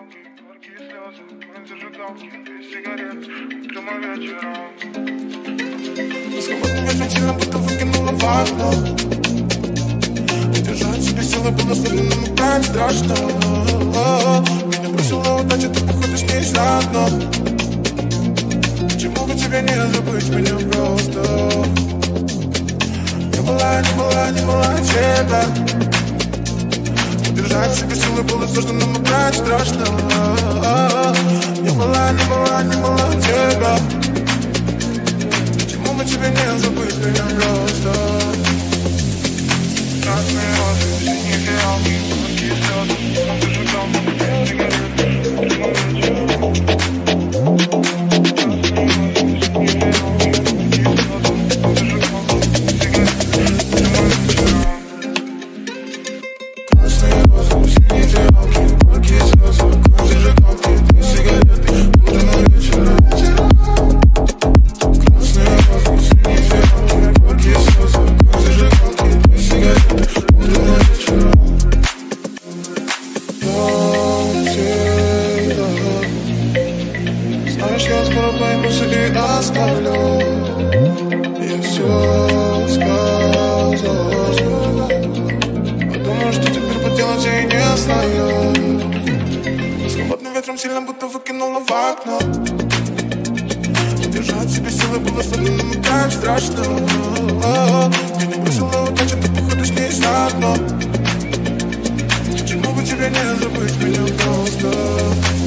горькие слезы, курим зажигалки, без сигарет, утром и вечером. С холодным ветром сильно будто выкинула в окно. Удержать в себе силы было сложно, но так страшно. Меня бросила удача, ты походу с ней заодно. Почему бы тебе не забыть меня просто? Не была тебя. Удержать в себе силы было сложно, но так страшно. Не была тебя. Почему бы тебе не забыть меня просто? Красные розы, синие фиалки, горькие слезы, курим зажигалки, без сигарет, утром и вечером. Знаешь, я скоро пойму себе и оставлю. Я все сказал. Подумаю, что теперь поделать я и не знаю. С холодным ветром сильно будто выкинула в окно. Держать в себе силы было сложно, но так страшно. Меня бросила удача, ты походу с ней заодно. Почему бы тебе не забыть меня просто?